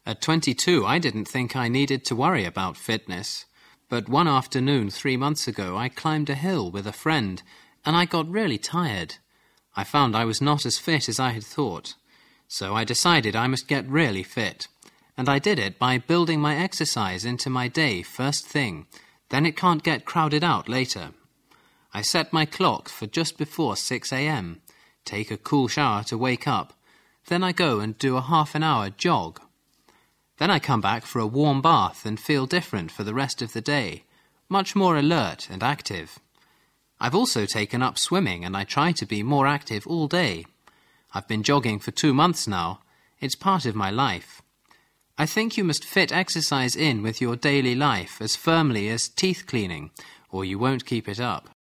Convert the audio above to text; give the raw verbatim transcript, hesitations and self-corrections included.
At twenty-two, I didn't think I needed to worry about fitness. But one afternoon three months ago, I climbed a hill with a friend, and I got really tired. I found I was not as fit as I had thought. So I decided I must get really fit. And I did it by building my exercise into my day first thing. Then it can't get crowded out later. I set my clock for just before six a.m., take a cool shower to wake up. Then I go and do a half an hour jog. Then I come back for a warm bath and feel different for the rest of the day, much more alert and active. I've also taken up swimming and I try to be more active all day. I've been jogging for two months now. It's part of my life. I think you must fit exercise in with your daily life as firmly as teeth cleaning, or you won't keep it up.